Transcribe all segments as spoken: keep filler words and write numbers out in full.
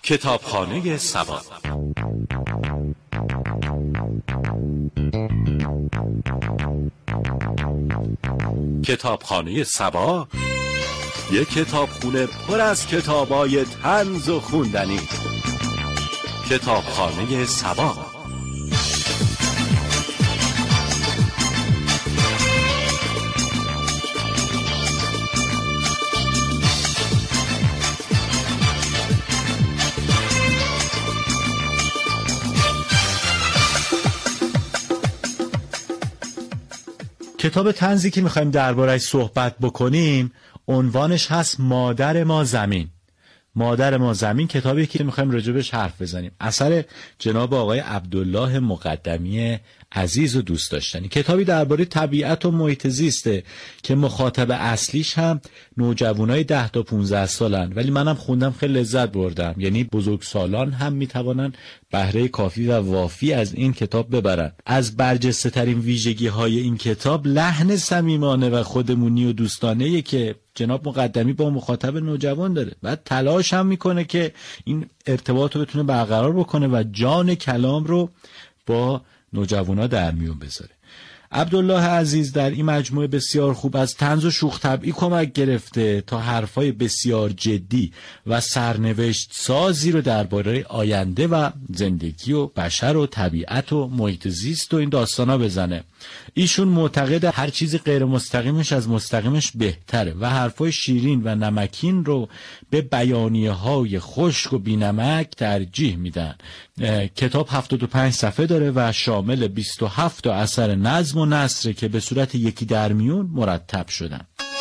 کتابخانه سبا. کتابخانه سبا یک کتابخونه پر از کتابای طنز و خوندنی. کتابخانه سبا. کتاب طنزی که میخوایم درباره‌اش صحبت بکنیم عنوانش هست مادر ما زمین. مادر ما زمین کتابی که میخوایم راجبش حرف بزنیم، اثر جناب آقای عبدالله مقدمی عزیز و دوست داشتنی. کتابی درباره طبیعت و محیط زیسته که مخاطب اصلیش هم نوجوانای ده تا پانزده سالن، ولی منم خوندم خیلی لذت بردم. یعنی بزرگسالان هم میتوانن بهره کافی و وافی از این کتاب ببرن. از برجسته ترین ویژگی های این کتاب لحن صمیمانه و خودمونی و دوستانه‌ای که جناب مقدمی با مخاطب نوجوان داره. بعد تلاش هم میکنه که این ارتباط رو بتونه برقرار بکنه و جان کلام رو با نوجوانا در میون بذاره. عبدالله عزیز در این مجموعه بسیار خوب از طنز و شوخ طبعی کمک گرفته تا حرفای بسیار جدی و سرنوشت سازی رو درباره آینده و زندگی و بشر و طبیعت و محیط زیست و این داستانا بزنه. ایشون معتقد هر چیز غیر مستقیمش از مستقیمش بهتره و حرفای شیرین و نمکین رو به بیانیه های خشک و بی‌نمک ترجیح میدن. کتاب هفتاد و پنج صفحه داره و شامل بیست و هفت تا اثر نظم و نثر که به صورت یکی درمیون مرتب شدن.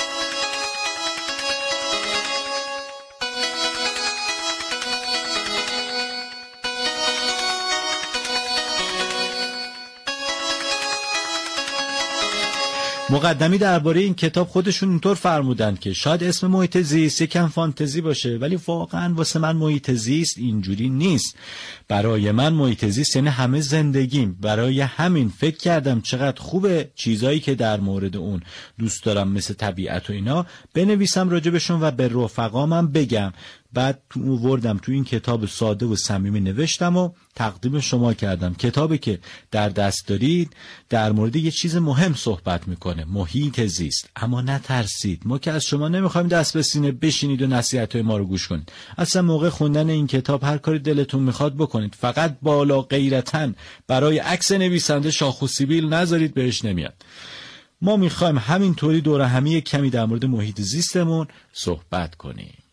مقدمی درباره این کتاب خودشون اینطور فرمودن که شاید اسم محیط زیست یکم فانتزی باشه، ولی واقعا واسه من محیط زیست اینجوری نیست. برای من محیط زیست یعنی همه زندگیم. برای همین فکر کردم چقدر خوبه چیزایی که در مورد اون دوست دارم مثل طبیعت و اینا بنویسم راجبشون و به رفقامم بگم. بعد تو وردم تو این کتاب ساده و صمیمی نوشتم و تقدیم شما کردم. کتابی که در دست دارید در مورد یه چیز مهم صحبت میکنه، محیط زیست. اما نترسید، ما که از شما نمیخوایم دست به سینه بشینید و نصیحت‌های ما رو گوش کنید. اصلا موقع خوندن این کتاب هر کاری دلتون میخواد بکنید، فقط بالا غیرتاً برای عکس نویسنده شاخ و سیبیل نذارید، بهش نمیاد. ما میخوایم همینطوری دور همی کمی در مورد محیط زیستمون صحبت کنیم.